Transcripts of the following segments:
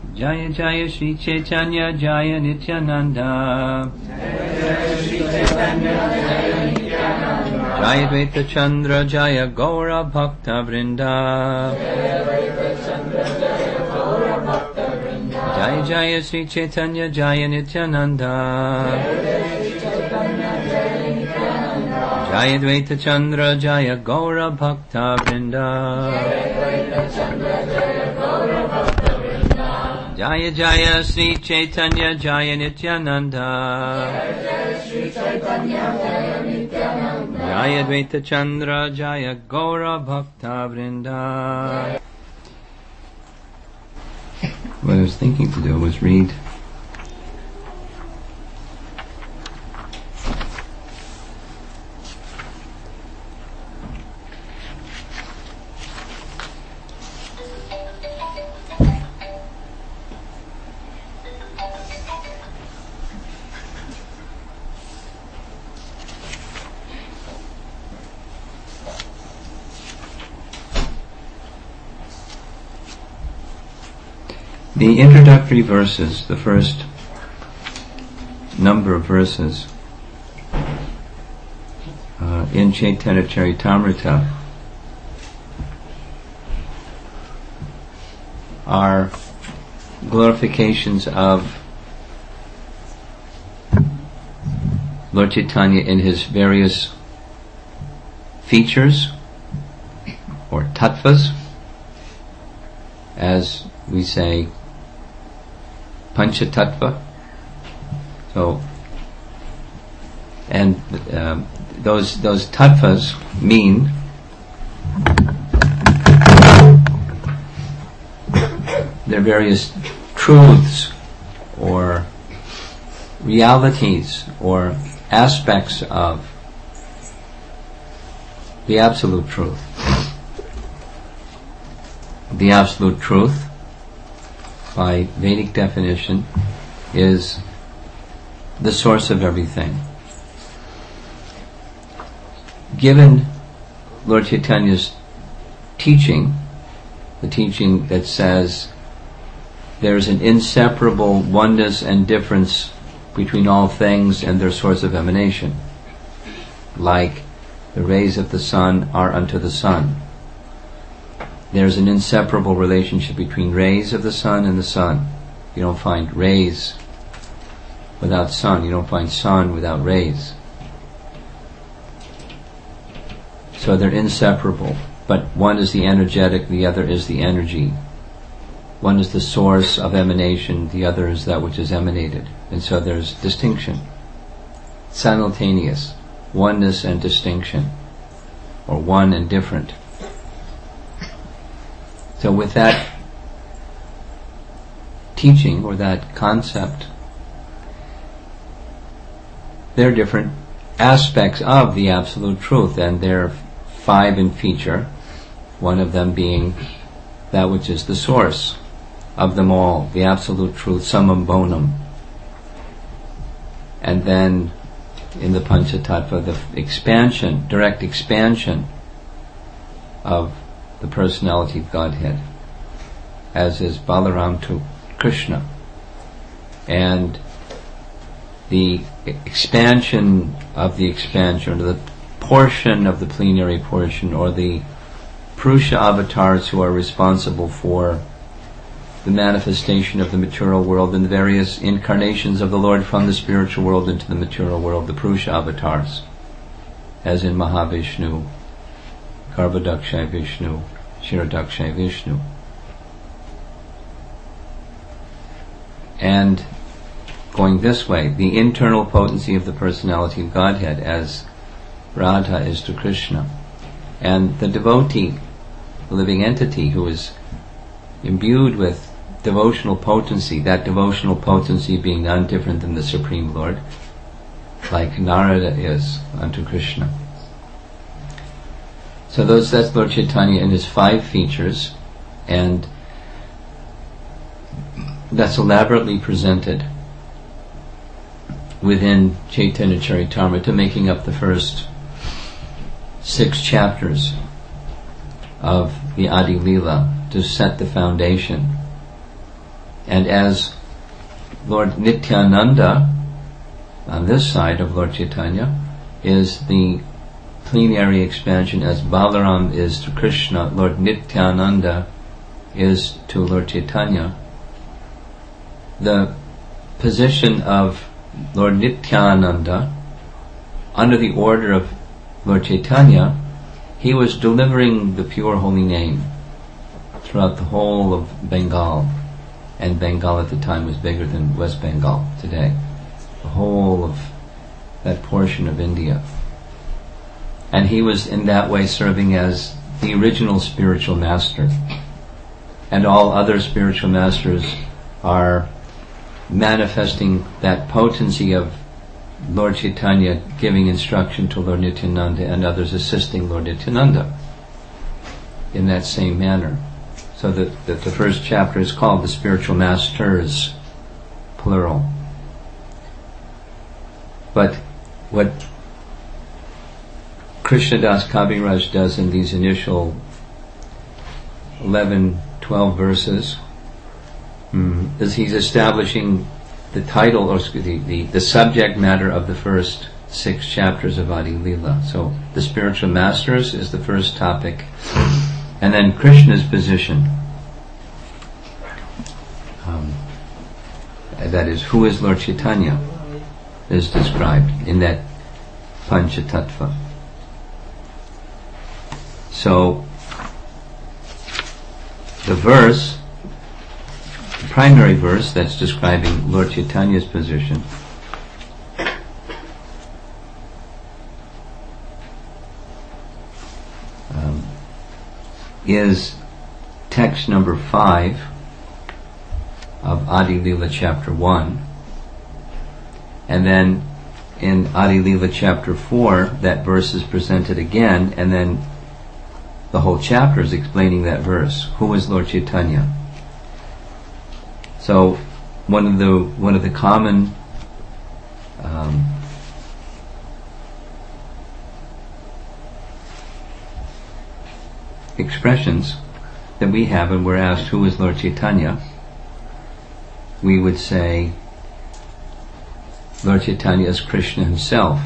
Jaya Jaya Sri Chaitanya Jaya Nityananda. Jaya Dvaita Chandra Jaya Gaura Bhakta Vrinda. Jaya Jaya Sri Chaitanya Jaya Nityananda. Jaya Dvaita Chandra Jaya Gaura Bhakta Vrinda. Jaya Jaya Sri Chaitanya Jaya Nityananda. Jaya Dvaita Chandra Jaya Gaura Bhakta Vrinda. What I was thinking to do was read the introductory verses, the first number of verses in Chaitanya Charitamrita are glorifications of Lord Chaitanya in his various features or tattvas, as we say Panchatattva. So, and those tattvas mean their various truths or realities or aspects of the absolute truth. The absolute truth, by Vedic definition, is the source of everything. Given Lord Chaitanya's teaching, the teaching that says there is an inseparable oneness and difference between all things and their source of emanation, like the rays of the sun are unto the sun. There's an inseparable relationship between rays of the sun and the sun. You don't find rays without sun. You don't find sun without rays. So they're inseparable. But one is the energetic, the other is the energy. One is the source of emanation, the other is that which is emanated. And so there's distinction. Simultaneous. Oneness and distinction. Or one and different. So with that teaching or that concept, there are different aspects of the absolute truth, and there are 5 in feature, one of them being that which is the source of them all, the absolute truth, summum bonum. And then in the Panchatattva, the expansion, direct expansion of the personality of Godhead, as is Balaram to Krishna. And the expansion of the expansion, or the portion of the plenary portion, or the Purusha avatars who are responsible for the manifestation of the material world and the various incarnations of the Lord from the spiritual world into the material world, the Purusha avatars, as in Mahavishnu, Garbhodakshay Vishnu, Kshirodakshay Vishnu. And going this way, the internal potency of the personality of Godhead, as Radha is to Krishna, and the devotee, the living entity who is imbued with devotional potency, that devotional potency being none different than the Supreme Lord, like Narada is unto Krishna. So that's Lord Chaitanya in his 5 features, and that's elaborately presented within Chaitanya Charitamrita, making up the first 6 chapters of the Adi Lila to set the foundation And as Lord Nityananda, on this side of Lord Chaitanya, is the plenary expansion, as Balaram is to Krishna, Lord Nityananda is to Lord Chaitanya. The position of Lord Nityananda, under the order of Lord Chaitanya, he was delivering the pure holy name throughout the whole of Bengal. And Bengal at the time was bigger than West Bengal today. The whole of that portion of India. And he was in that way serving as the original spiritual master. And all other spiritual masters are manifesting that potency of Lord Chaitanya giving instruction to Lord Nityananda and others assisting Lord Nityananda in that same manner. So that the first chapter is called the Spiritual Masters, plural. But what Krishnadas Kaviraj does in these initial 11, 12 verses is he's establishing the title, or the subject matter of the first 6 chapters of Adi Leela. So the Spiritual Masters is the first topic. And then Krishna's position, that is, who is Lord Chaitanya, is described in that Panchatattva. So, the primary verse that's describing Lord Chaitanya's position, is text number 5 of Adi Leela chapter 1. And then in Adi Leela chapter 4, that verse is presented again, and then the whole chapter is explaining that verse. Who is Lord Chaitanya? So one of the common expressions that we have when we're asked who is Lord Chaitanya, we would say Lord Chaitanya is Krishna himself.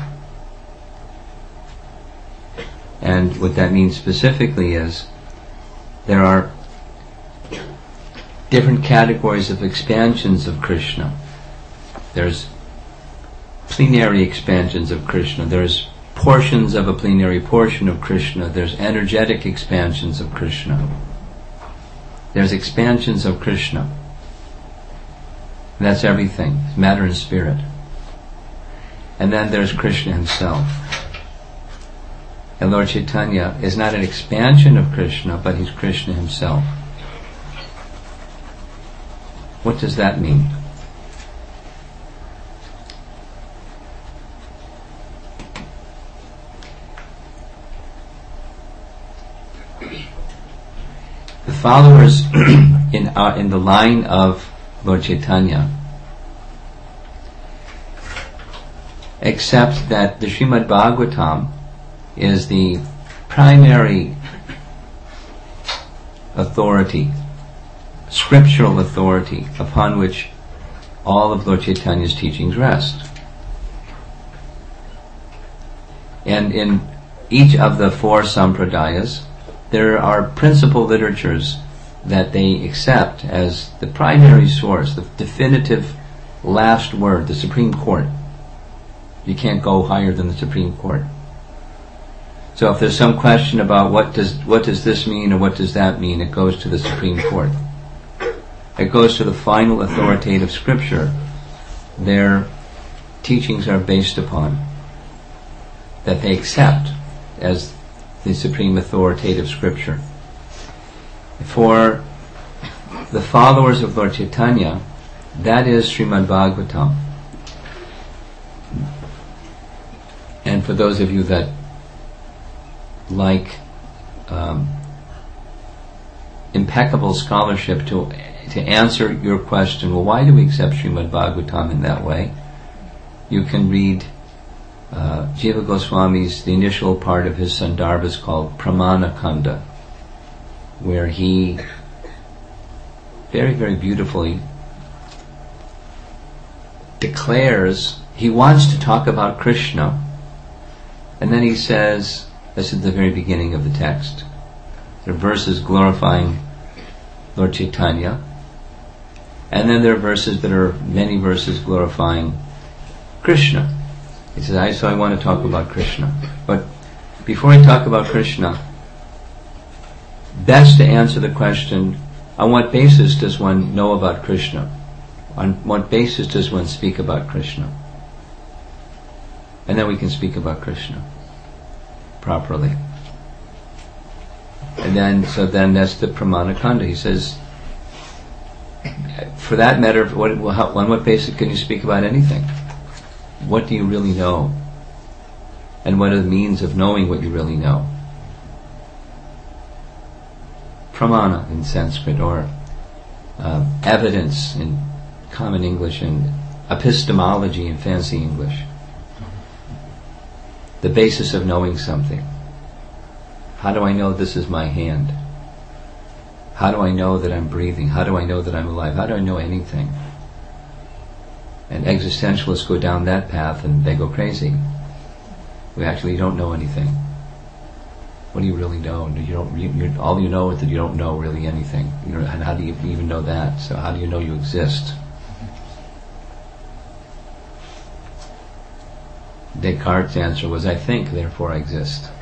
And what that means specifically is there are different categories of expansions of Krishna. There's plenary expansions of Krishna. There's portions of a plenary portion of Krishna. There's energetic expansions of Krishna. There's expansions of Krishna. And that's everything, matter and spirit. And then there's Krishna himself. And Lord Chaitanya is not an expansion of Krishna, but he's Krishna himself. What does that mean? The followers in the line of Lord Chaitanya accept that the Srimad Bhagavatam is the primary authority, scriptural authority, upon which all of Lord Chaitanya's teachings rest. And in each of the 4 sampradayas, there are principal literatures that they accept as the primary source, the definitive last word, the Supreme Court. You can't go higher than the Supreme Court. So if there's some question about what does this mean or what does that mean, it goes to the Supreme Court. It goes to the final authoritative scripture their teachings are based upon, that they accept as the supreme authoritative scripture. For the followers of Lord Chaitanya, that is Srimad Bhagavatam. And for those of you that like impeccable scholarship to answer your question, well, why do we accept Srimad Bhagavatam in that way? You can read Jiva Goswami's, the initial part of his Sandarbhas called Pramana Kanda, where he very, very beautifully declares he wants to talk about Krishna, and then he says, this is the very beginning of the text, there are verses glorifying Lord Chaitanya, and then there are many verses glorifying Krishna. He says, I want to talk about Krishna. But before I talk about Krishna, best to answer the question, on what basis does one know about Krishna? On what basis does one speak about Krishna? And then we can speak about Krishna properly. And then that's the Pramana Khanda. He says, for that matter, on what basis can you speak about anything? What do you really know? And what are the means of knowing what you really know? Pramana in Sanskrit, or evidence in common English, and epistemology in fancy English. The basis of knowing something. How do I know this is my hand? How do I know that I'm breathing? How do I know that I'm alive? How do I know anything? And existentialists go down that path and they go crazy. We actually don't know anything. What do you really know? All you know is that you don't know really anything. And how do you even know that? So how do you know you exist? Descartes' answer was, I think, therefore I exist.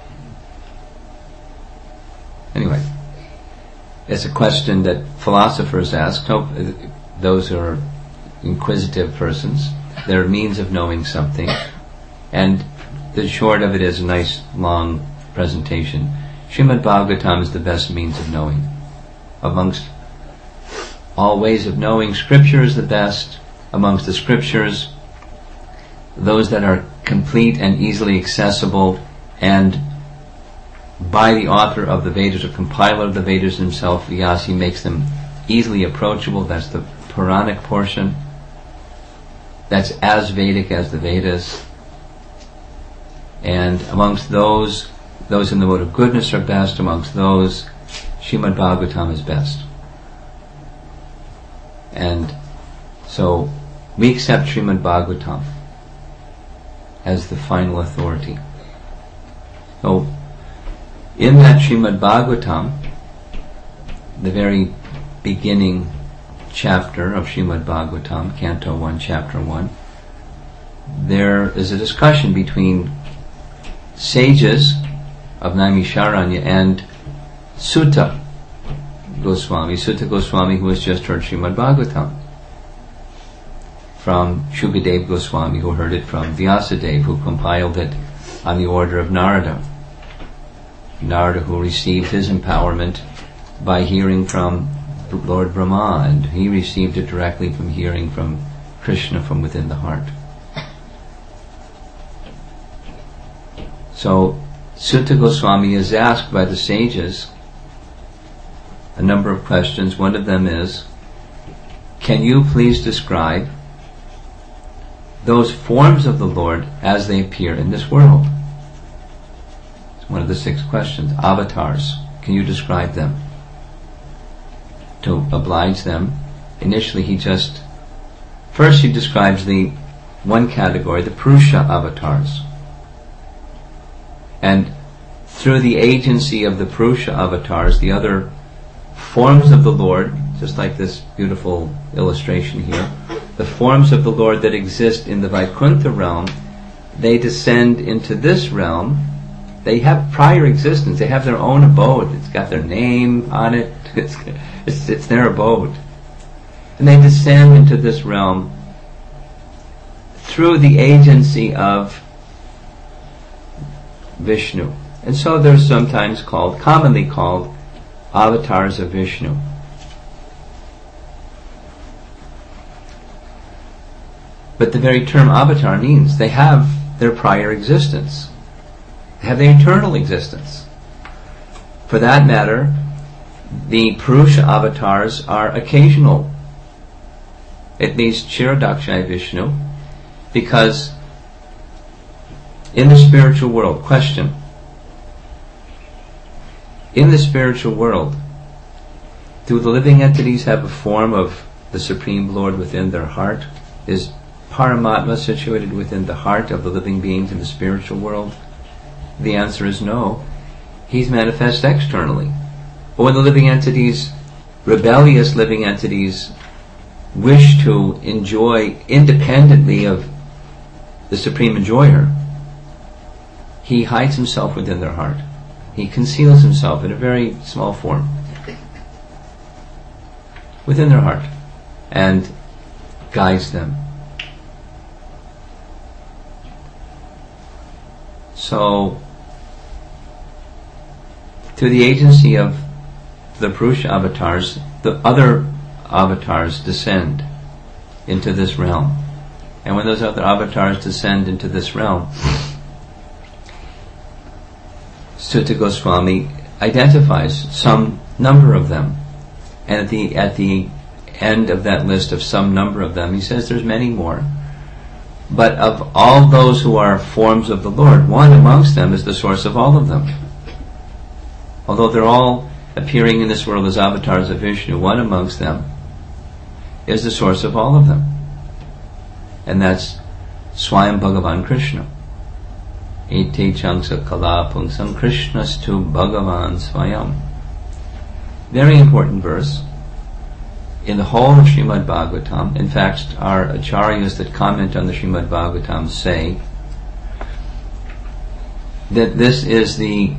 Anyway, it's a question that philosophers ask, those who are inquisitive persons. There are means of knowing something, and the short of it is a nice long presentation. Srimad Bhagavatam is the best means of knowing. Amongst all ways of knowing, Scripture is the best. Amongst the Scriptures, those that are complete and easily accessible, and by the author of the Vedas, or compiler of the Vedas himself, Vyasa, makes them easily approachable. That's the Puranic portion. That's as Vedic as the Vedas. And amongst those in the mode of goodness are best. Amongst those, Srimad Bhagavatam is best. And so we accept Srimad Bhagavatam as the final authority. So in that Srimad Bhagavatam, the very beginning chapter of Srimad Bhagavatam, Canto 1, Chapter 1, there is a discussion between sages of Naimisharanya and Sutta Goswami, who has just heard Srimad Bhagavatam from Shukadev Goswami, who heard it from Vyasadeva, who compiled it on the order of Narada, who received his empowerment by hearing from Lord Brahma, and he received it directly from hearing from Krishna from within the heart. So Sutta Goswami is asked by the sages a number of questions. One of them is, can you please describe those forms of the Lord as they appear in this world? It's one of the 6 questions. Avatars. Can you describe them? To oblige them, initially he describes the one category, the Purusha avatars. And through the agency of the Purusha avatars, the other forms of the Lord, just like this beautiful illustration here, the forms of the Lord that exist in the Vaikuntha realm, they descend into this realm. They have prior existence. They have their own abode. It's got their name on it. It's their abode. And they descend into this realm through the agency of Vishnu. And so they're sometimes commonly called avatars of Vishnu. But the very term avatar means they have their prior existence. They have their eternal existence. For that matter, the Purusha avatars are occasional. It means Chiradakshai Vishnu, because in the spiritual world, question, in the spiritual world, do the living entities have a form of the Supreme Lord within their heart? Is Paramatma situated within the heart of the living beings in the spiritual world? The answer is no. He's manifest externally. But when the living entities, rebellious living entities, wish to enjoy independently of the Supreme Enjoyer, he hides himself within their heart. He conceals himself in a very small form within their heart and guides them. So, through the agency of the Purusha avatars, the other avatars descend into this realm. And when those other avatars descend into this realm, Sutta Goswami identifies some number of them. And at the end of that list of some number of them, he says there's many more. But of all those who are forms of the Lord, one amongst them is the source of all of them. Although they're all appearing in this world as avatars of Vishnu, one amongst them is the source of all of them. And that's Swayam Bhagavan Krishna. Ete Changsa Kala Pungsam Krishnastu Bhagavan Swayam. Very important verse in the whole of Srimad Bhagavatam. In fact, our acharyas that comment on the Srimad Bhagavatam say that this is the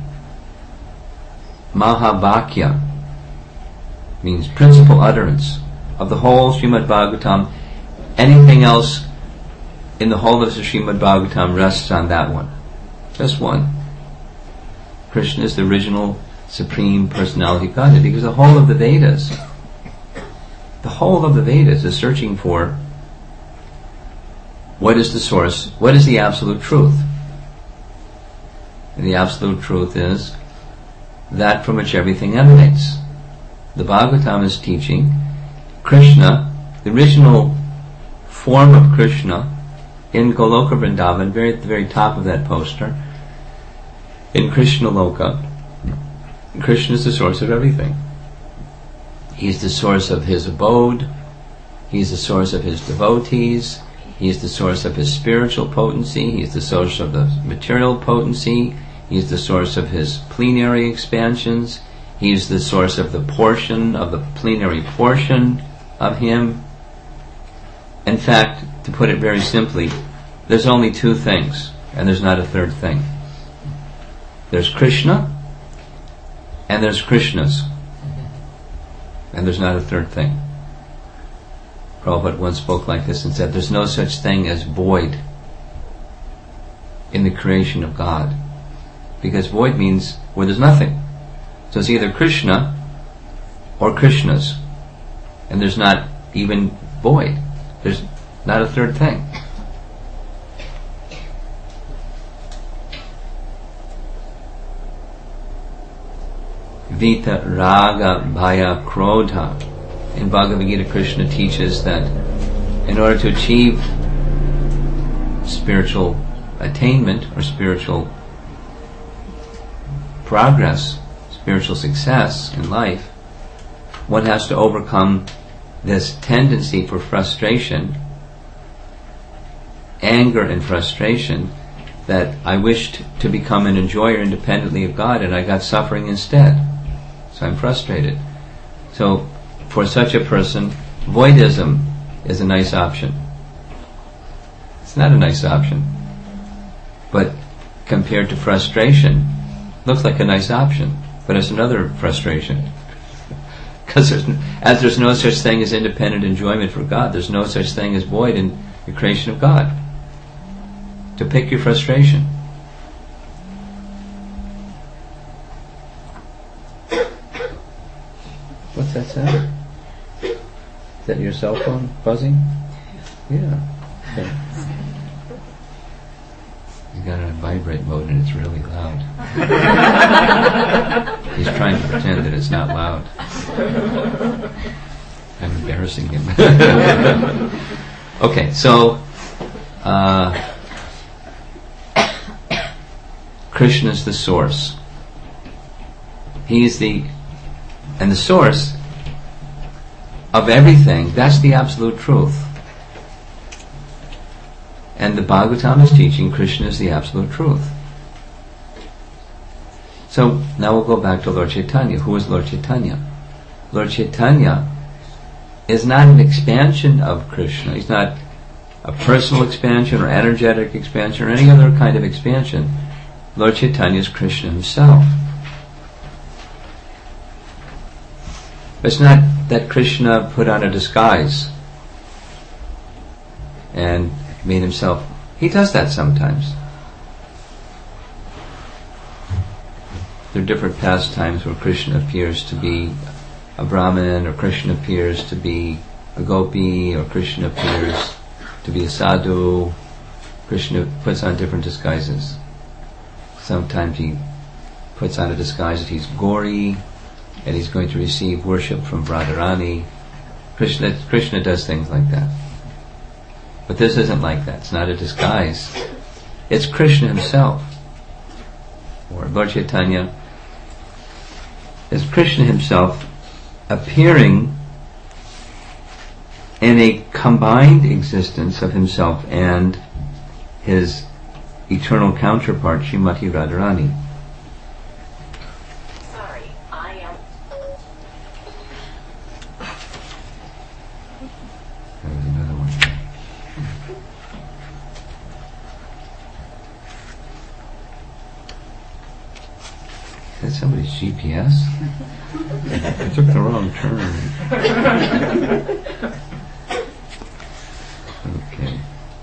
Mahavakya, means principal utterance of the whole Srimad Bhagavatam. Anything else in the whole of the Srimad Bhagavatam rests on that one. Just one. Krishna is the original Supreme Personality of Godhead, because the whole of the Vedas is searching for what is the source, what is the absolute truth. And the absolute truth is that from which everything emanates. The Bhagavatam is teaching Krishna, the original form of Krishna, in Goloka Vrindavan, at the very top of that poster, in Krishna Loka. Krishna is the source of everything. He's the source of his abode. He's the source of his devotees. He's the source of his spiritual potency. He's the source of the material potency. He's the source of his plenary expansions. He's the source of the portion, of the plenary portion of him. In fact, to put it very simply, there's only two things, and there's not a third thing. There's Krishna, and there's Krishnas, and there's not a third thing. Prabhupada once spoke like this and said, there's no such thing as void in the creation of God, because void means where there's nothing. So it's either Krishna or Krishnas, and there's not even void. There's not a third thing. Vita, Raga, Bhaya, Krodha. In Bhagavad Gita, Krishna teaches that in order to achieve spiritual attainment or spiritual progress, spiritual success in life, one has to overcome this tendency for frustration, anger and frustration, that I wished to become an enjoyer independently of God and I got suffering instead. So I'm frustrated. So for such a person, voidism is a nice option. It's not a nice option, but compared to frustration, looks like a nice option, but it's another frustration. Because there's no such thing as independent enjoyment for God, there's no such thing as void in the creation of God. To pick your frustration. What's that sound? Is that your cell phone buzzing? Yeah. Okay. You got it on vibrate mode and it's really loud. He's trying to pretend that it's not loud. I'm embarrassing him. Okay, so Krishna is the source. He is the source of everything. That's the absolute truth. And the Bhagavatam is teaching Krishna is the absolute truth. So now we'll go back to Lord Chaitanya. Who is Lord Chaitanya? Lord Chaitanya is not an expansion of Krishna. He's not a personal expansion or energetic expansion or any other kind of expansion. Lord Chaitanya is Krishna himself. It's not that Krishna put on a disguise and made himself. He does that sometimes. There are different pastimes where Krishna appears to be a Brahmin, or Krishna appears to be a gopi, or Krishna appears to be a sadhu. Krishna puts on different disguises. Sometimes he puts on a disguise that he's Gauri and he's going to receive worship from Radharani. Krishna does things like that. But this isn't like that. It's not a disguise. It's Krishna himself. Or Lord Chaitanya is Krishna himself appearing in a combined existence of himself and his eternal counterpart, Srimati Radharani. Sorry, I am. There was another one. Is that somebody's GPS? I took the wrong turn. Okay.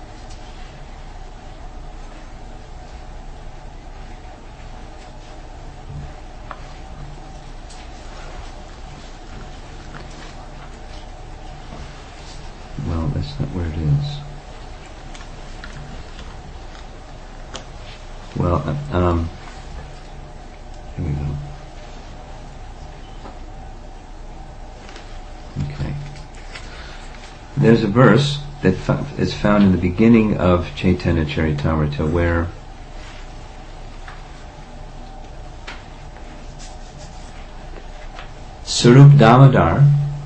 Well, that's not where it is. Well, here we go. Okay. There's a verse that is found in the beginning of Chaitanya Charitamrita where Sarup Damodar.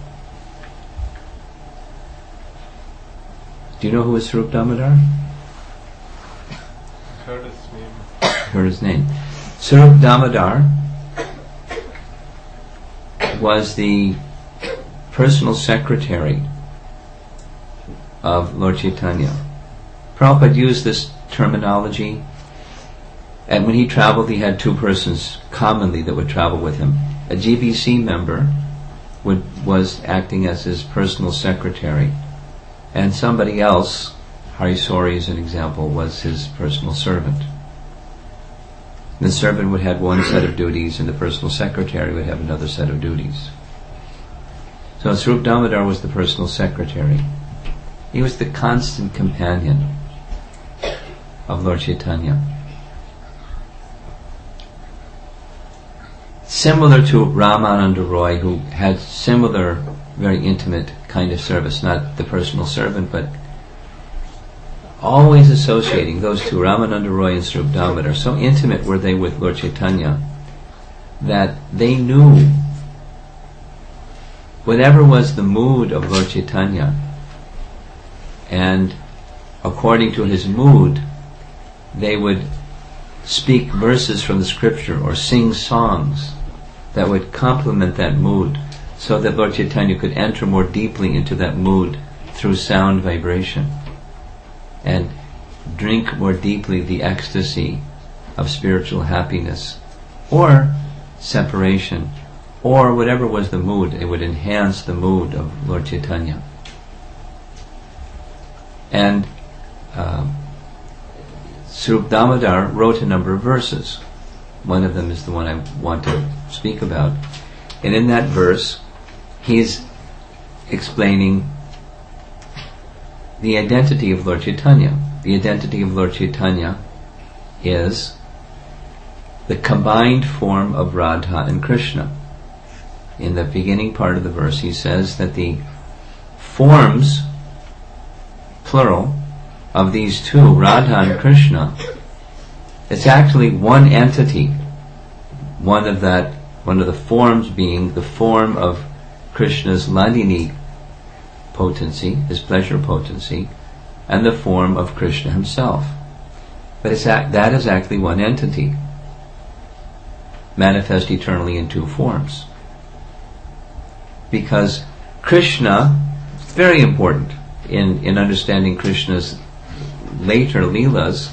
Do you know who is Sarup Damodar? Heard his name. Heard his name. Sarup Damodar was the personal secretary of Lord Chaitanya. Prabhupada used this terminology, and when he traveled he had two persons commonly that would travel with him. A GBC member was acting as his personal secretary, and somebody else, Harisori as an example, was his personal servant. The servant would have one set of duties and the personal secretary would have another set of duties. So Sarup Damodar was the personal secretary. He was the constant companion of Lord Chaitanya. Similar to Ramananda Roy, who had similar, very intimate kind of service, not the personal servant, but always associating those two, Ramananda Roy and Sarup Damodar. So intimate were they with Lord Chaitanya that they knew whatever was the mood of Lord Chaitanya, and according to his mood they would speak verses from the scripture or sing songs that would complement that mood, so that Lord Chaitanya could enter more deeply into that mood through sound vibration and drink more deeply the ecstasy of spiritual happiness or separation, or whatever was the mood. It would enhance the mood of Lord Chaitanya. And Sarup Damodar wrote a number of verses. One of them is the one I want to speak about. And in that verse, he's explaining the identity of Lord Chaitanya. The identity of Lord Chaitanya is the combined form of Radha and Krishna. In the beginning part of the verse, he says that the forms, plural, of these two, Radha and Krishna, it's actually one entity. One of the forms being the form of Krishna's Hladini potency, his pleasure potency, and the form of Krishna himself. But that is actually one entity, manifest eternally in two forms. Because Krishna, it's very important in understanding Krishna's later Leelas,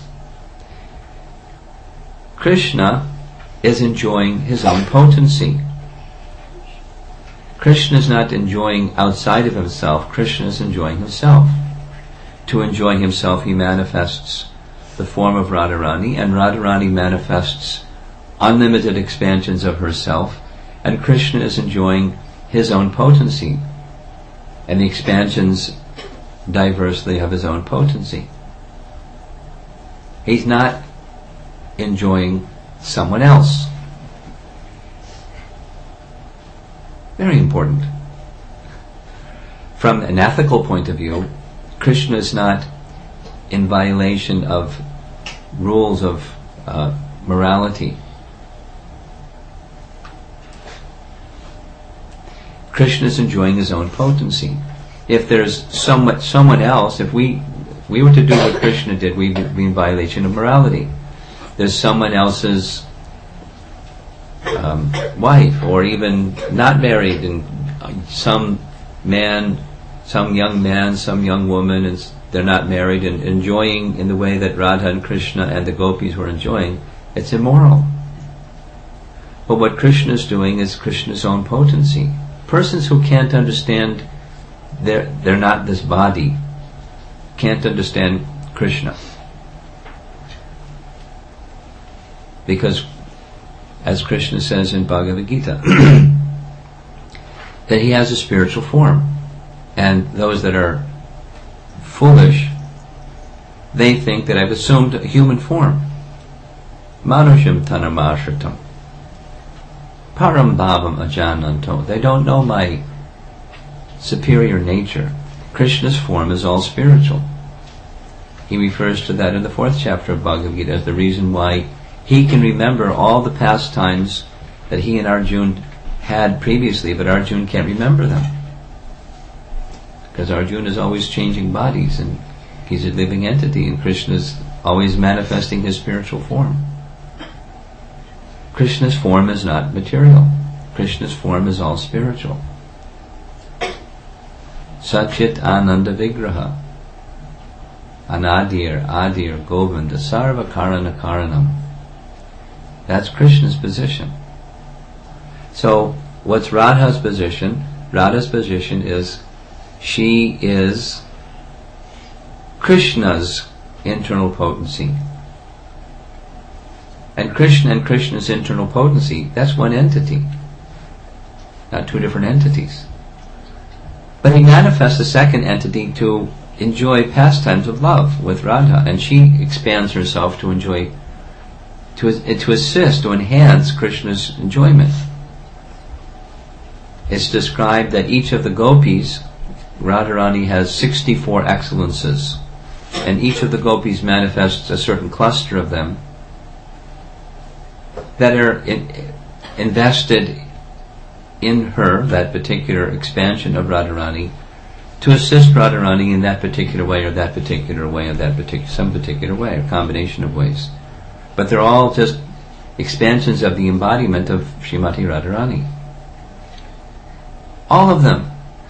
Krishna is enjoying his own potency. Krishna is not enjoying outside of himself, Krishna is enjoying himself. To enjoy himself, he manifests the form of Radharani, and Radharani manifests unlimited expansions of herself, and Krishna is enjoying his own potency and the expansions diversely of his own potency. He's not enjoying someone else. Very important. From an ethical point of view, Krishna is not in violation of rules of morality. Krishna is enjoying his own potency. If there's someone else, if we were to do what Krishna did, we'd be in violation of morality. There's someone else's wife, or even not married, and some young man, some young woman, and they're not married and enjoying in the way that Radha and Krishna and the gopis were enjoying, it's immoral. But what Krishna is doing is Krishna's own potency. Persons who can't understand they're not this body can't understand Krishna. Because, as Krishna says in Bhagavad Gita, that he has a spiritual form. And those that are foolish, they think that I've assumed a human form. Manusham tanamashritam param bhavam ajananto. They don't know my superior nature. Krishna's form is all spiritual. He refers to that in the 4th chapter of Bhagavad Gita as the reason why he can remember all the pastimes that he and Arjuna had previously, but Arjuna can't remember them. Because Arjuna is always changing bodies, and he's a living entity, and Krishna is always manifesting his spiritual form. Krishna's form is not material. Krishna's form is all spiritual. Satchit Ananda Vigraha Adir Govinda Sarva Karana Karanam. That's Krishna's position. So, what's Radha's position? Radha's position is she is Krishna's internal potency. And Krishna's internal potency, that's one entity, not two different entities. But he manifests a second entity to enjoy pastimes of love with Radha, and she expands herself to enjoy, to assist, to enhance Krishna's enjoyment. It's described that each of the gopis, Radharani has 64 excellences, and each of the gopis manifests a certain cluster of them that are invested in her, that particular expansion of Radharani, to assist Radharani in that particular way, or that particular way, or some particular way, a combination of ways. But they're all just expansions of the embodiment of Srimati Radharani. All of them.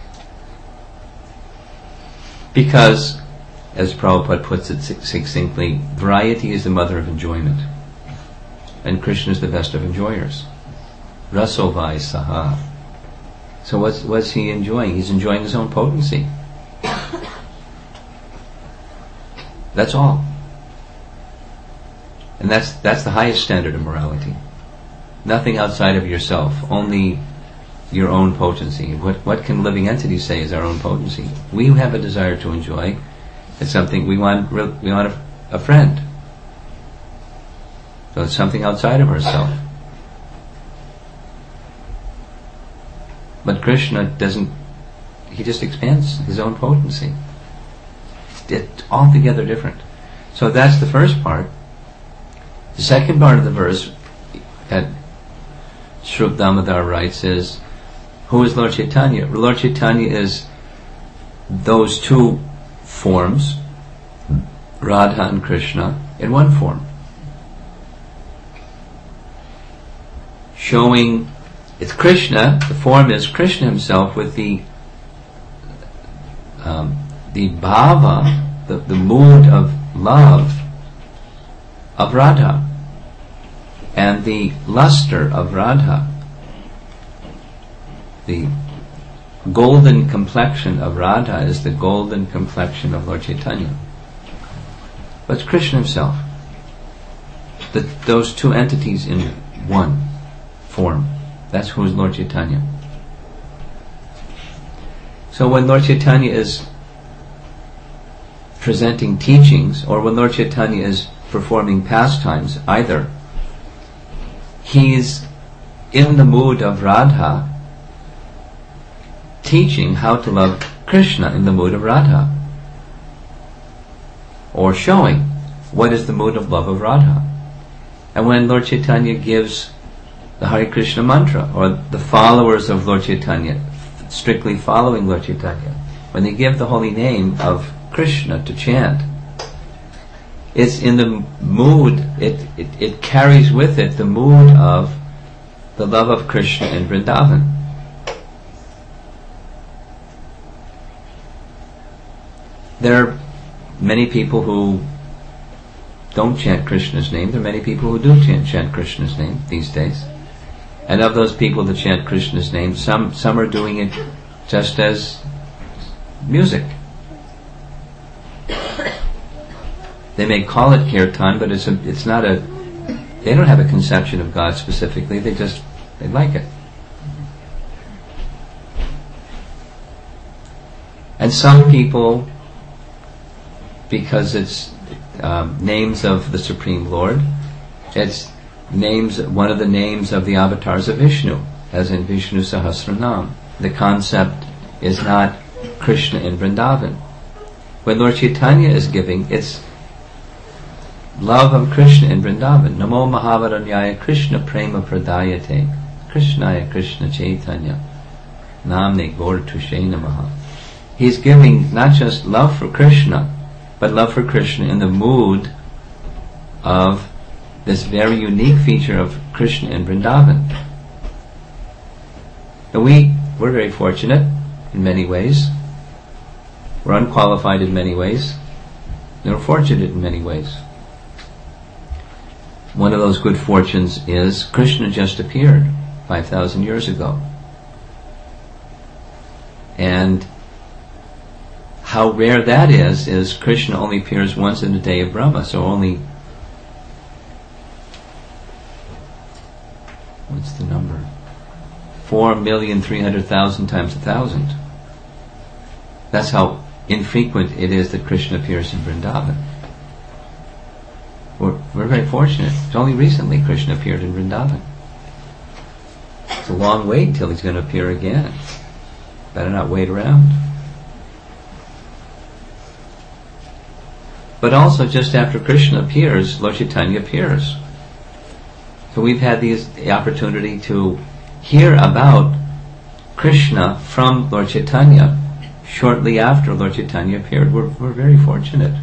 Because, as Prabhupada puts it succinctly, variety is the mother of enjoyment. And Krishna is the best of enjoyers. Rasovai Saha. So what's he enjoying? He's enjoying his own potency. That's all. And that's the highest standard of morality. Nothing outside of yourself, only your own potency. What can living entities say is our own potency? We have a desire to enjoy. It's something we want a friend. So it's something outside of ourselves. But Krishna doesn't, he just expands his own potency. It's altogether different. So that's the first part. The second part of the verse that Shrup Damodar writes is, who is Lord Chaitanya? Lord Chaitanya is those two forms, Radha and Krishna in one form. Showing it's Krishna, the form is Krishna himself with the bhava, the mood of love of Radha, and the luster of Radha, the golden complexion of Radha is the golden complexion of Lord Chaitanya. But it's Krishna himself. Those two entities in one form. That's who is Lord Chaitanya. So when Lord Chaitanya is presenting teachings, or when Lord Chaitanya is performing pastimes, either, he's in the mood of Radha, teaching how to love Krishna in the mood of Radha, or showing what is the mood of love of Radha. And when Lord Chaitanya gives the Hare Krishna mantra, or the followers of Lord Chaitanya, strictly following Lord Chaitanya, when they give the holy name of Krishna to chant, it's in the mood, it carries with it the mood of the love of Krishna in Vrindavan. There are many people who don't chant Krishna's name. There are many people who do chant Krishna's name these days. And of those people that chant Krishna's name, some are doing it just as music. They may call it kirtan, but it's not a. They don't have a conception of God specifically. They like it. And some people, because it's names of the Supreme Lord, it's one of the names of the avatars of Vishnu, as in Vishnu Sahasranam. The concept is not Krishna in Vrindavan. When Lord Chaitanya is giving, it's love of Krishna in Vrindavan. Namo Mahavaranyaya Krishna Prema Pradayate Krishnaya Krishna Chaitanya Namne Gaur Tushe Namaha. He's giving not just love for Krishna, but love for Krishna in the mood of this very unique feature of Krishna in Vrindavan. And we're very fortunate in many ways. We're unqualified in many ways. And we're fortunate in many ways. One of those good fortunes is Krishna just appeared 5,000 years ago. And how rare that is Krishna only appears once in the day of Brahma, so only, what's the number? 4,300,000 times 1,000. That's how infrequent it is that Krishna appears in Vrindavan. We're very fortunate. It's only recently Krishna appeared in Vrindavan. It's a long wait till he's going to appear again. Better not wait around. But also, just after Krishna appears, Lord Chaitanya appears. So we've had the opportunity to hear about Krishna from Lord Chaitanya shortly after Lord Chaitanya appeared. We're very fortunate.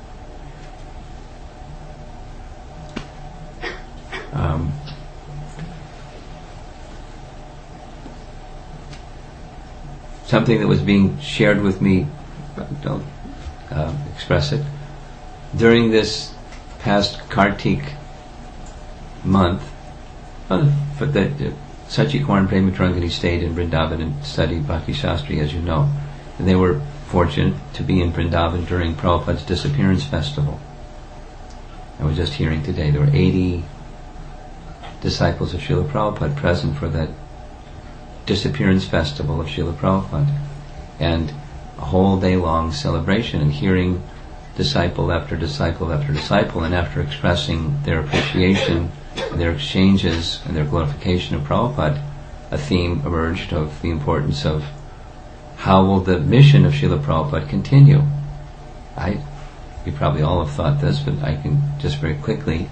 Something that was being shared with me, don't express it, during this past Kartik month, for the Sachikor and Prematarangani stayed in Vrindavan and studied Bhakti Shastri, as you know. And they were fortunate to be in Vrindavan during Prabhupada's disappearance festival. I was just hearing today, there were 80 disciples of Srila Prabhupada present for that disappearance festival of Srila Prabhupada. And a whole day long celebration, and hearing disciple after disciple after disciple, and after expressing their appreciation, their exchanges, and their glorification of Prabhupada, a theme emerged of the importance of how will the mission of Srila Prabhupada continue. You probably all have thought this, but I can just very quickly.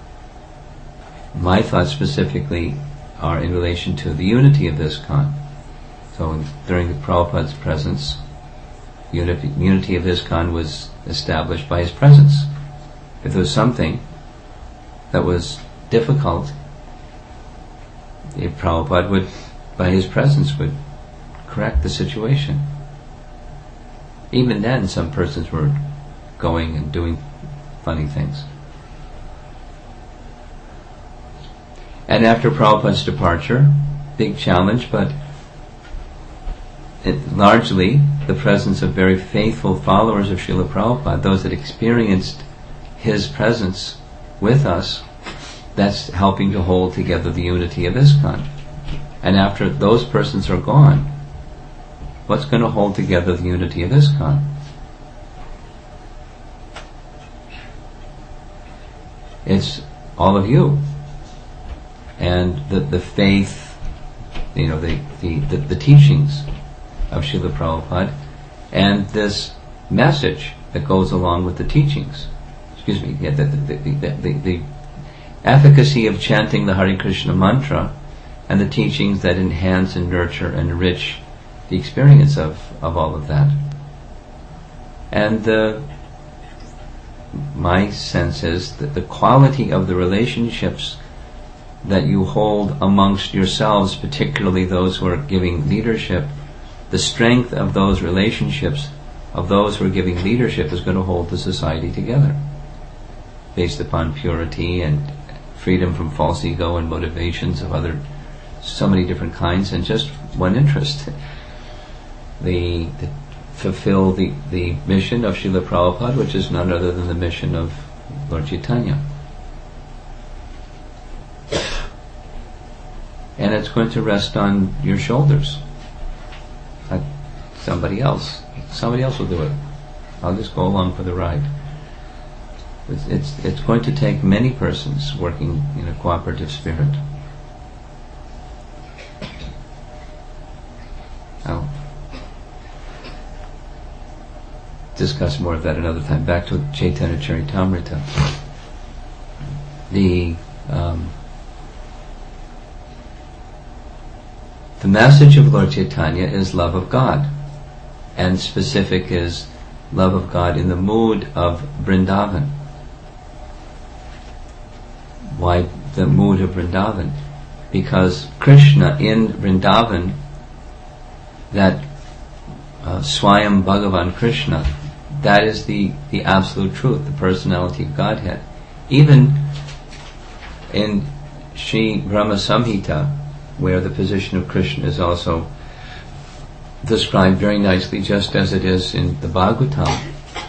My thoughts specifically are in relation to the unity of this ISKCON. So during the Prabhupada's presence, unity of ISKCON was established by his presence. If there was something that was difficult, Prabhupada would, by his presence, would correct the situation. Even then, some persons were going and doing funny things. And after Prabhupada's departure, big challenge, but largely the presence of very faithful followers of Srila Prabhupada, those that experienced his presence with us, that's helping to hold together the unity of ISKCON. And after those persons are gone, what's going to hold together the unity of ISKCON? It's all of you. And the faith, the teachings of Srila Prabhupada, and this message that goes along with the teachings. The efficacy of chanting the Hare Krishna mantra and the teachings that enhance and nurture and enrich the experience of all of that. And my sense is that the quality of the relationships that you hold amongst yourselves, particularly those who are giving leadership, the strength of those relationships, of those who are giving leadership, is going to hold the society together, based upon purity and freedom from false ego and motivations of so many different kinds, and just one interest. Fulfill the mission of Srila Prabhupada, which is none other than the mission of Lord Chaitanya. And it's going to rest on your shoulders. Somebody else will do it. I'll just go along for the ride. It's going to take many persons working in a cooperative spirit. I'll discuss more of that another time. Back to Chaitanya Charitamrita. The message of Lord Chaitanya is love of God, and specific is love of God in the mood of Vrindavan. Why the mood of Vrindavan? Because Krishna in Vrindavan, that Swayam Bhagavan Krishna, that is the absolute truth, the personality of Godhead. Even in Sri Brahma Samhita, where the position of Krishna is also described very nicely, just as it is in the Bhagavatam.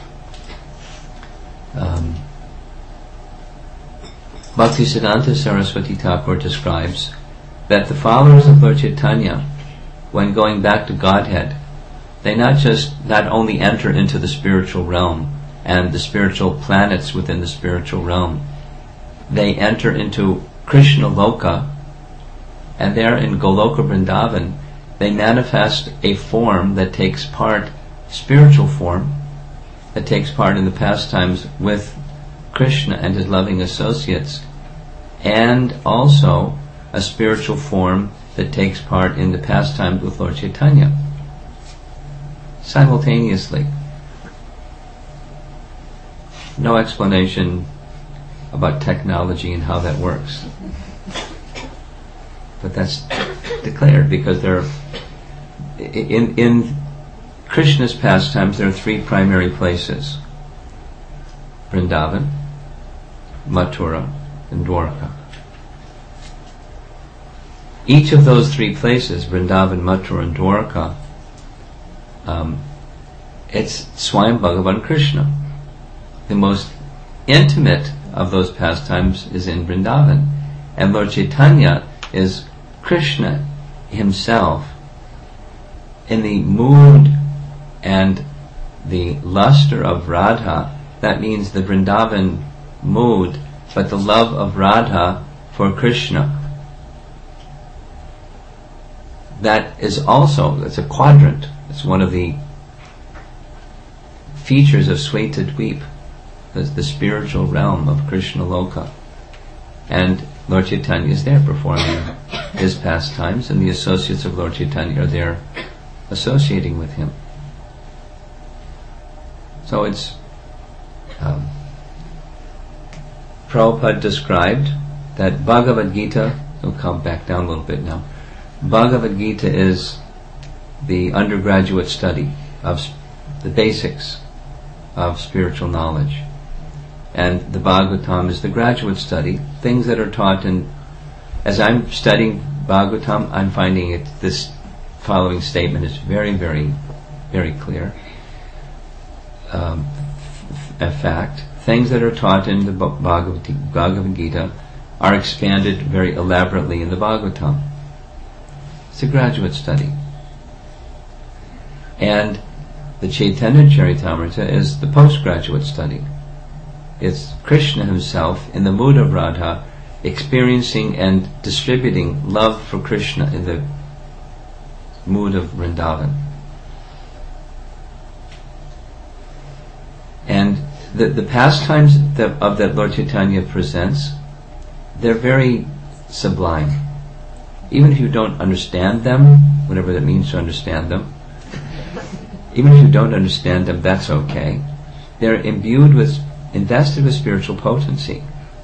Bhaktisiddhanta Saraswati Thakur describes that the followers of Lord Chaitanya, when going back to Godhead, they not only enter into the spiritual realm and the spiritual planets within the spiritual realm, they enter into Krishna Loka, and there in Goloka Vrindavan, they manifest a form that takes part, spiritual form, that takes part in the pastimes with Krishna and his loving associates, and also a spiritual form that takes part in the pastimes with Lord Chaitanya, simultaneously. No explanation about technology and how that works. But that's declared because in Krishna's pastimes there are three primary places: Vrindavan, Mathura, and Dwarka. Each of those three places, Vrindavan, Mathura, and Dwarka, it's Swayam Bhagavan Krishna. The most intimate of those pastimes is in Vrindavan, and Lord Chaitanya is Krishna himself in the mood and the luster of Radha. That means the Vrindavan mood, but the love of Radha for Krishna. That is also, it's a quadrant. It's one of the features of Svetadweep, the spiritual realm of Krishna Loka. And Lord Chaitanya is there performing his pastimes, and the associates of Lord Chaitanya are there associating with him. So it's Prabhupada described that Bhagavad Gita, we'll come back down a little bit now, Bhagavad Gita is the undergraduate study of the basics of spiritual knowledge, and the Bhagavatam is the graduate study, things that are taught in. As I'm studying Bhagavatam, I'm finding this following statement is very, very, very clear. A fact, things that are taught in the Bhagavad Gita are expanded very elaborately in the Bhagavatam. It's a graduate study. And the Chaitanya Charitamrita is the postgraduate study. It's Krishna himself in the mood of Radha, experiencing and distributing love for Krishna in the mood of Vrindavan. And the pastimes that Lord Chaitanya presents, they're very sublime. Even if you don't understand them, whatever that means to understand them, even if you don't understand them, that's okay. They're invested with spiritual potency.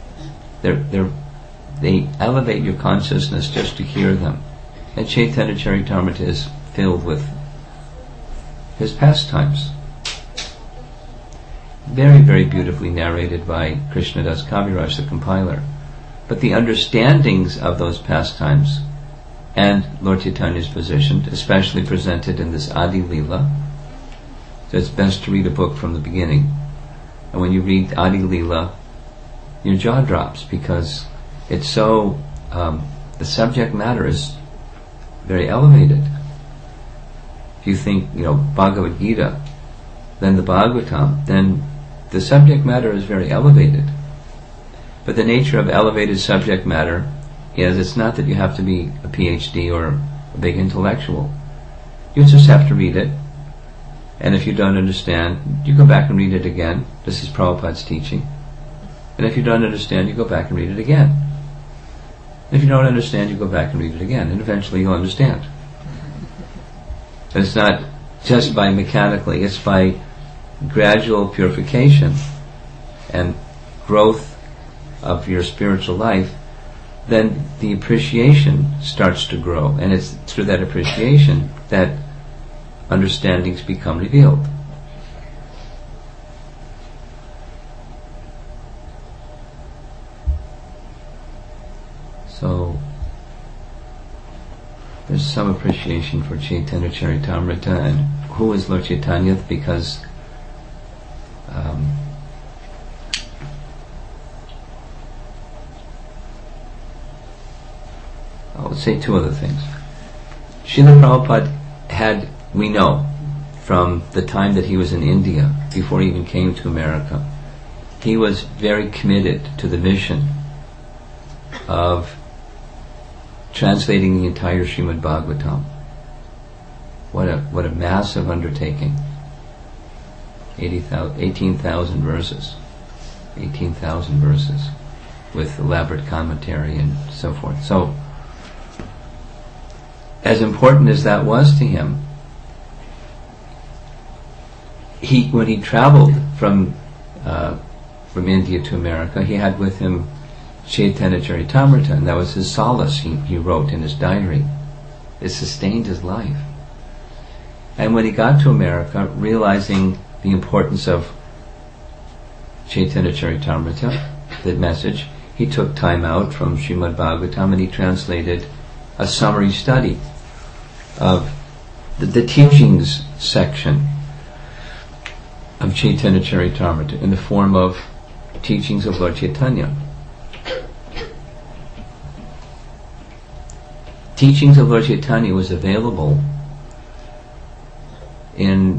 They elevate your consciousness just to hear them. And Chaitanya Charitamrita is filled with his pastimes. Very, very beautifully narrated by Krishnadas Kaviraj, the compiler. But the understandings of those pastimes and Lord Chaitanya's position, especially presented in this Adi Leela, so it's best to read a book from the beginning. And when you read Adi Leela, your jaw drops, because it's so, the subject matter is very elevated. If you think, Bhagavad Gita, then the Bhagavatam, then the subject matter is very elevated. But the nature of elevated subject matter is, it's not that you have to be a PhD or a big intellectual. You just have to read it. And if you don't understand, you go back and read it again. This is Prabhupada's teaching. And if you don't understand, you go back and read it again. And if you don't understand, you go back and read it again. And eventually you'll understand. And it's not just by mechanically, it's by gradual purification and growth of your spiritual life. Then the appreciation starts to grow. And it's through that appreciation that understandings become revealed. So there's some appreciation for Chaitanya Charitamrita and who is Lord Chaitanya, because I'll say two other things. Srila Prabhupada we know from the time that he was in India, before he even came to America, he was very committed to the mission of translating the entire Srimad Bhagavatam. What a massive undertaking. 18,000 verses. 18,000 verses with elaborate commentary and so forth. So, as important as that was to him, when he traveled from India to America, he had with him Chaitanya Charitamrita, and that was his solace, he wrote in his diary. It sustained his life. And when he got to America, realizing the importance of Chaitanya Charitamrita, the message, he took time out from Srimad Bhagavatam and he translated a summary study of the teachings section of Chaitanya Charitamrita in the form of teachings of Lord Chaitanya. Teachings of Lord Chaitanya was available in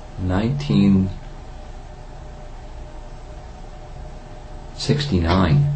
1969.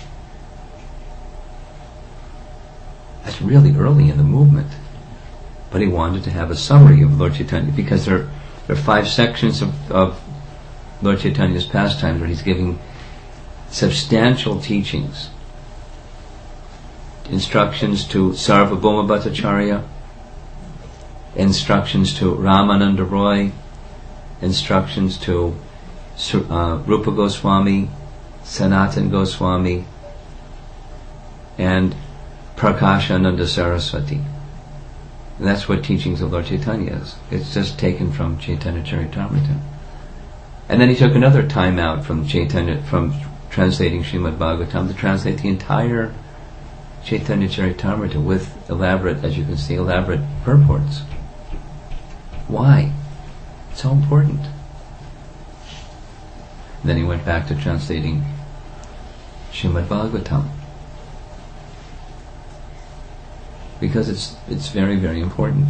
That's really early in the movement. But he wanted to have a summary of Lord Chaitanya, because there are 5 sections of Lord Chaitanya's pastimes where he's giving substantial teachings. Instructions to Sarvabhauma Bhattacharya, instructions to Ramananda Roy, instructions to Rupa Goswami, Sanatan Goswami, and Prakashananda Saraswati. And that's what teachings of Lord Chaitanya is. It's just taken from Chaitanya Charitamrita. And then he took another time out from translating Srimad Bhagavatam to translate the entire Chaitanya Charitamrita with elaborate, as you can see, elaborate purports. Why? It's so important. Then he went back to translating Srimad Bhagavatam, because it's very, very important.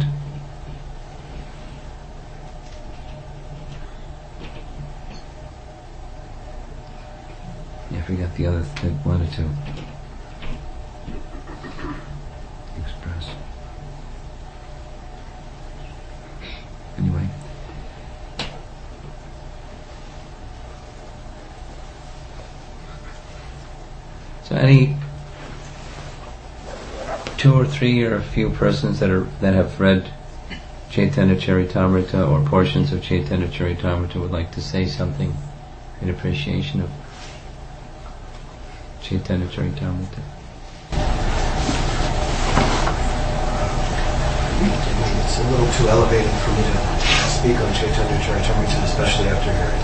I forgot the other thing I wanted to express. Anyway. So any 2 or 3 or a few persons that have read Chaitanya Charitamrita or portions of Chaitanya Charitamrita would like to say something in appreciation of Chaitanya Charitamrita. It's a little too elevated for me to speak on Chaitanya Charitamrita, especially after hearing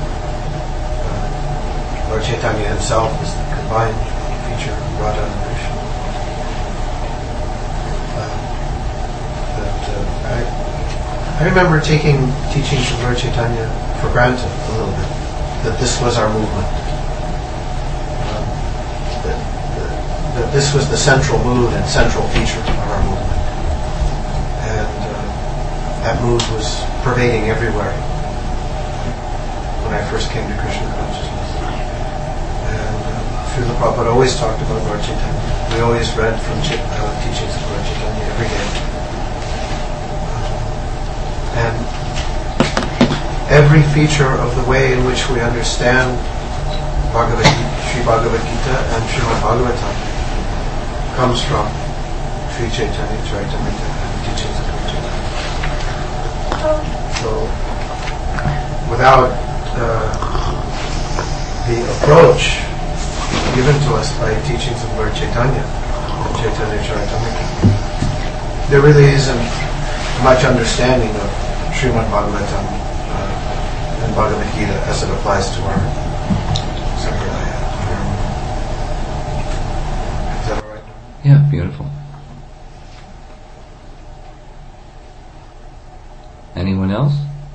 Lord Chaitanya himself is the combined feature of Radha and Krishna. I remember taking teachings from Lord Chaitanya for granted a little bit, that this was our movement. That this was the central mood and central feature of our movement. And that mood was pervading everywhere when I first came to Krishna consciousness. And Srila Prabhupada always talked about Lord Chaitanya. We always read from teachings of Lord Chaitanya every day. And every feature of the way in which we understand Sri Bhagavad Gita and Srimad Bhagavatam comes from Sri Chaitanya Charitamrita and the teachings of Lord Chaitanya. So, without the approach given to us by teachings of Lord Chaitanya and Chaitanya Charitamrita, there really isn't much understanding of Srimad Bhagavatam and Bhagavad Gita as it applies to our sampradaya. Is that alright? Yeah, beautiful. Anyone else?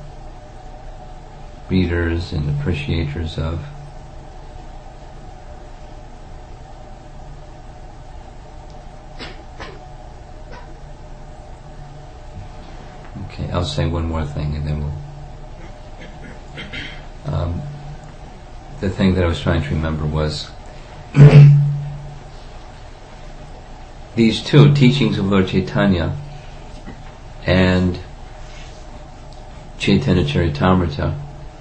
Readers and appreciators of? Okay, I'll say one more thing and then we'll... the thing that I was trying to remember was these two teachings of Lord Chaitanya and Chaitanya Charitamrita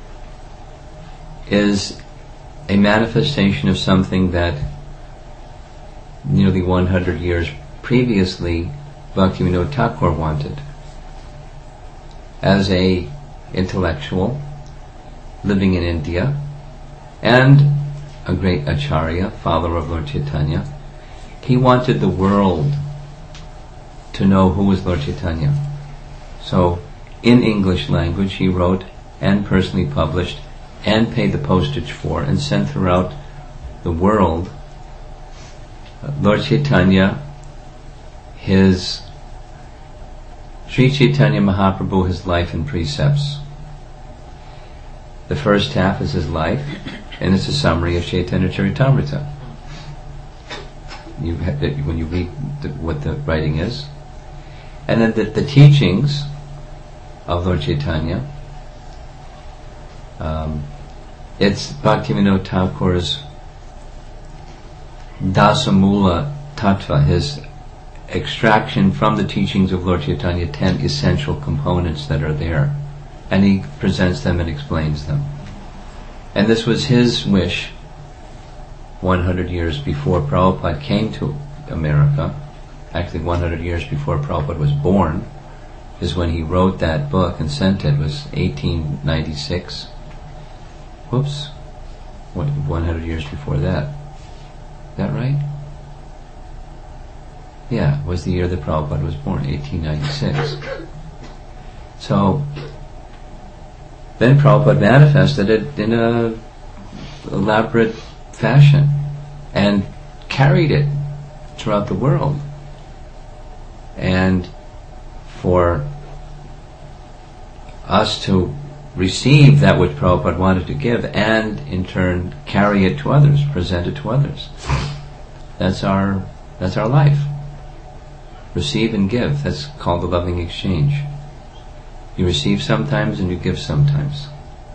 is a manifestation of something that nearly 100 years previously Bhaktivinoda Thakur wanted. As a intellectual living in India and a great acharya, father of Lord Chaitanya, he wanted the world to know who was Lord Chaitanya. So in English language he wrote and personally published and paid the postage for and sent throughout the world Lord Chaitanya, his Sri Chaitanya Mahaprabhu, his life and precepts. The first half is his life, and it's a summary of Chaitanya Charitamrita. When you read what the writing is. And then the teachings of Lord Chaitanya, it's Bhaktivinoda Thakur's Dasamula Tattva, his extraction from the teachings of Lord Chaitanya, 10 essential components that are there. And he presents them and explains them. And this was his wish 100 years before Prabhupada came to America. Actually 100 years before Prabhupada was born. because when he wrote that book and sent it was 1896. Whoops. 100 years before that. Is that right? Yeah, it was the year that Prabhupada was born, 1896. So, then Prabhupada manifested it in a elaborate fashion and carried it throughout the world. And for us to receive that which Prabhupada wanted to give and in turn carry it to others, present it to others. That's our life. Receive and give. That's called the loving exchange. You receive sometimes and you give sometimes.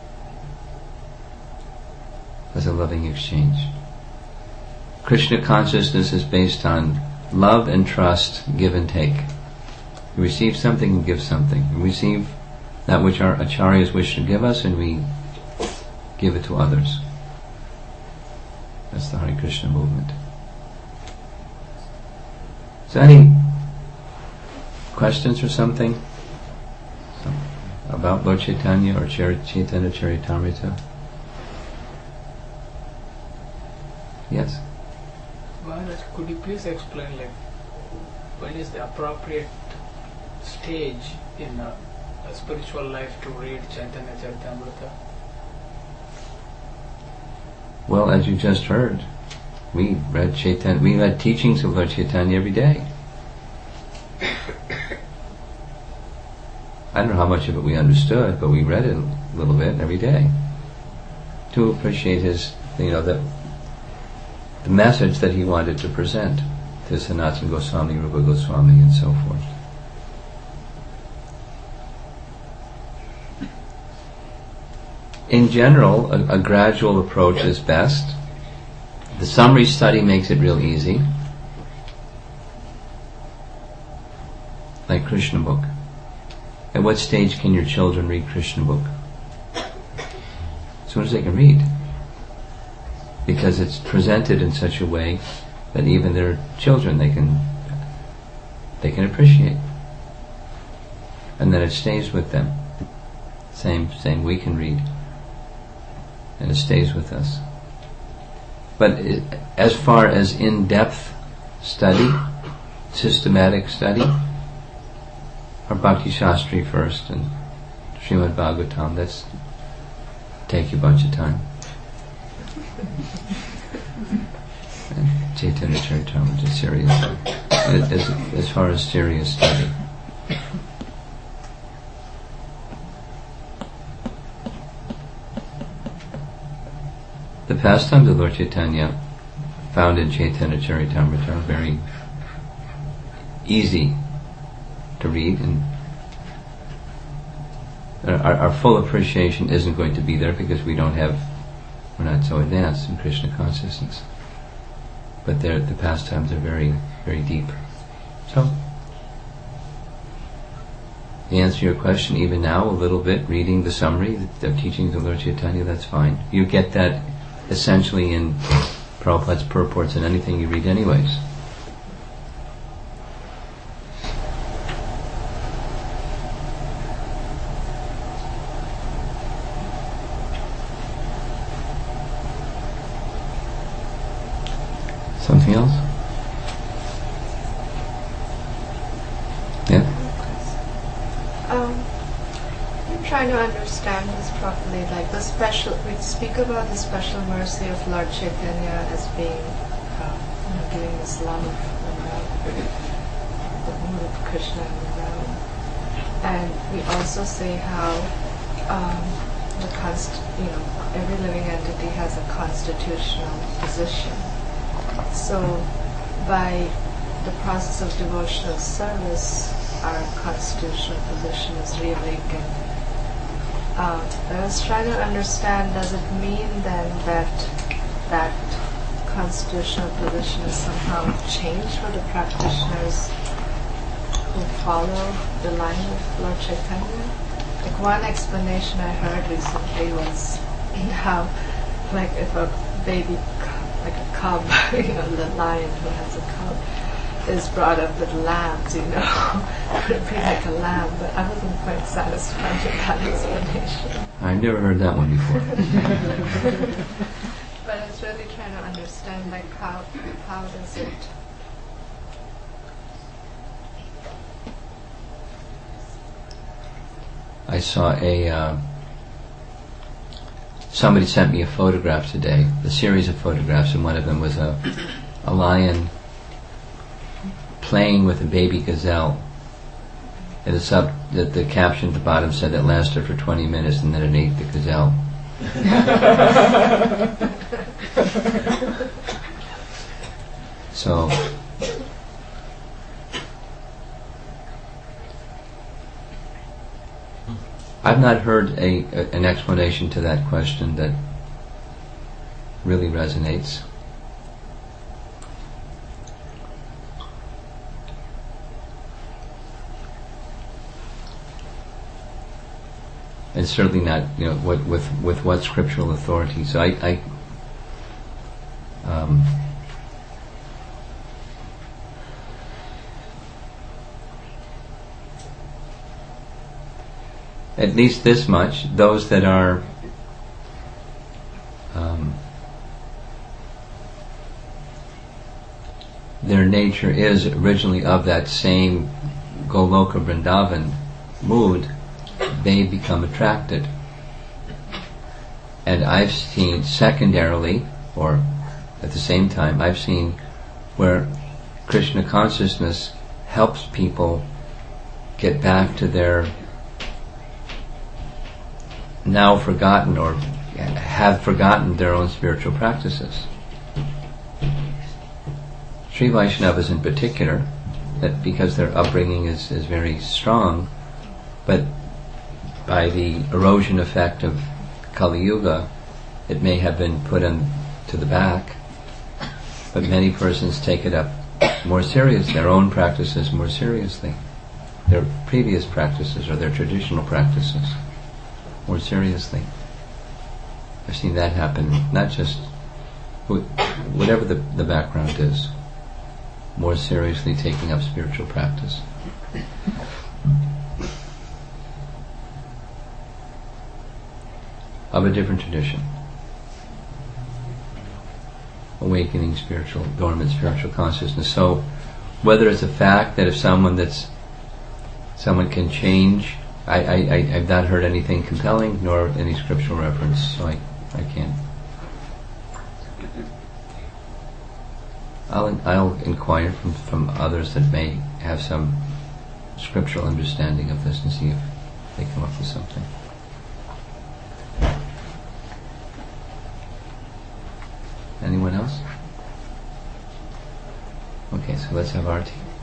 That's a loving exchange. Krishna consciousness is based on love and trust, give and take. We receive something and give something. We receive that which our acharyas wish to give us and we give it to others. That's the Hare Krishna movement. So any questions or something about Lord Chaitanya or Chaitanya Charitamrita? Yes? Maharaj, could you please explain when is the appropriate stage in a spiritual life to read Chaitanya Charitamrita? Well, as you just heard, we read teachings of Lord Chaitanya every day. I don't know how much of it we understood, but we read it a little bit every day to appreciate his, the message that he wanted to present to Sanatana Goswami, Rupa Goswami, and so forth. In general, a gradual approach is best. The summary study makes it real easy. Like Krishna book. At what stage can your children read Krishna book? As soon as they can read. Because it's presented in such a way that even their children they can appreciate. And then it stays with them. Same we can read. And it stays with us. But as far as in-depth study, systematic study, or Bhakti Shastri first and Srimad Bhagavatam, that's take you a bunch of time. And Chaitanya Charitamrita is serious. As far as serious study. The pastimes of Lord Chaitanya found in Chaitanya Charitamrita are very easy to read, and our full appreciation isn't going to be there because we're not so advanced in Krishna consciousness. But the pastimes are very, very deep. So, to answer your question, even now, a little bit, reading the summary of teachings of Lord Chaitanya, that's fine. You get that essentially in Prabhupada's purports and anything you read anyways. Something else? Yeah? I'm trying to understand this properly. We speak about the special mercy of Lord Chaitanya as being, giving this love of the mood of Krishna in the realm. And we also say how every living entity has a constitutional position. So, by the process of devotional service, our constitutional position is reawakened. I was trying to understand, does it mean then that constitutional position is somehow changed for the practitioners who follow the line of Lord Chaitanya? One explanation I heard recently was how, if a baby, like a cub, the lion who has a cub, is brought up with lambs, would it be like a lamb? But I wasn't quite satisfied with that explanation. I've never heard that one before. But I was really trying to understand, like, how does it... I saw somebody sent me a photograph today, a series of photographs, and one of them was a lion playing with a baby gazelle. And the caption at the bottom said it lasted for 20 minutes and then it ate the gazelle. So, I've not heard an explanation to that question that really resonates. And certainly not, with what scriptural authority. So at least this much, those that are their nature is originally of that same Goloka Vrindavan mood, they become attracted. And I've seen secondarily, or at the same time, I've seen where Krishna consciousness helps people get back to their now forgotten or have forgotten their own spiritual practices. Sri Vaishnavas in particular, that because their upbringing is very strong, but by the erosion effect of Kali Yuga, it may have been put to the back, but many persons take it up more seriously, their own practices more seriously, their previous practices or their traditional practices more seriously. I've seen that happen, not just whatever the background is, more seriously taking up spiritual practice. Of a different tradition. Awakening dormant spiritual consciousness. So, whether it's a fact that if someone can change, I've not heard anything compelling, nor any scriptural reference, so I can't. I'll inquire from others that may have some scriptural understanding of this and see if they come up with something. Anyone else? Okay, so let's have our tea.